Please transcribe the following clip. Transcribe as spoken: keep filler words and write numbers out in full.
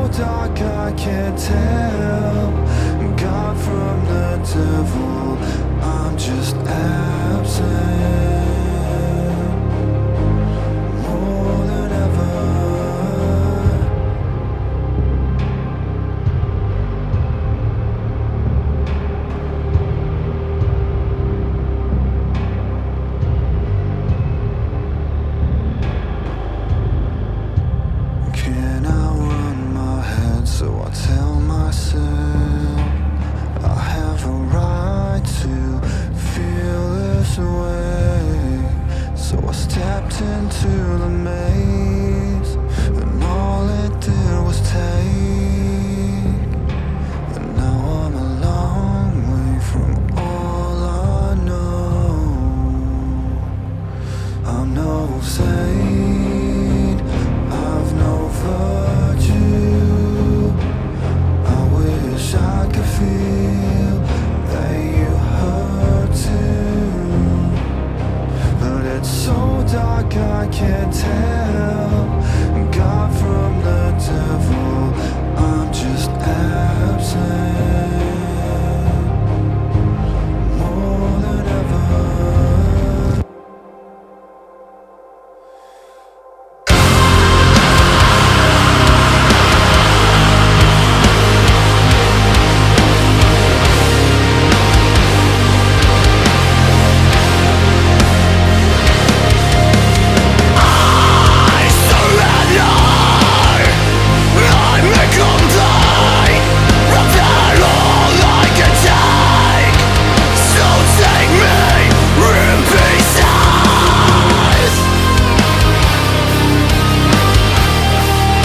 dark I can't tell God from the devil. I'm just absent more than ever. Can I run my head so I tell myself I have a right to feel this way? So I stepped into the maze and all